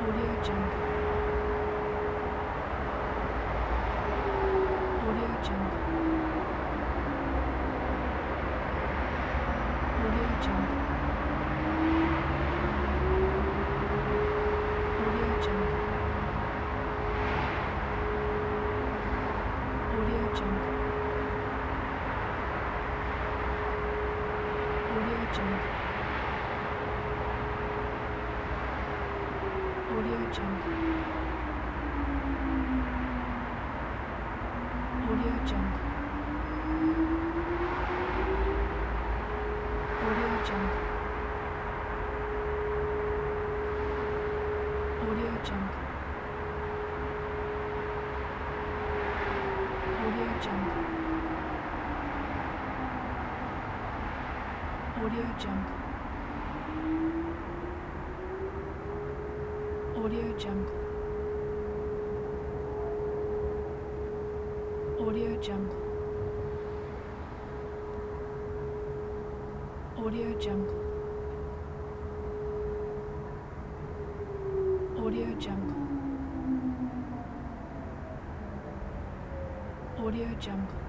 Audio Jungle. Audio Jungle. Audio Jungle. Audio Jungle. Audio Jungle. Audio Jungle. Audio Jungle. Audio Jungle. Audio Jungle. Audio Jungle. Audio Jungle. Audio Jungle. Audio Jungle. Audio Jungle. Audio Jungle. Audio Jungle. Audio Jungle.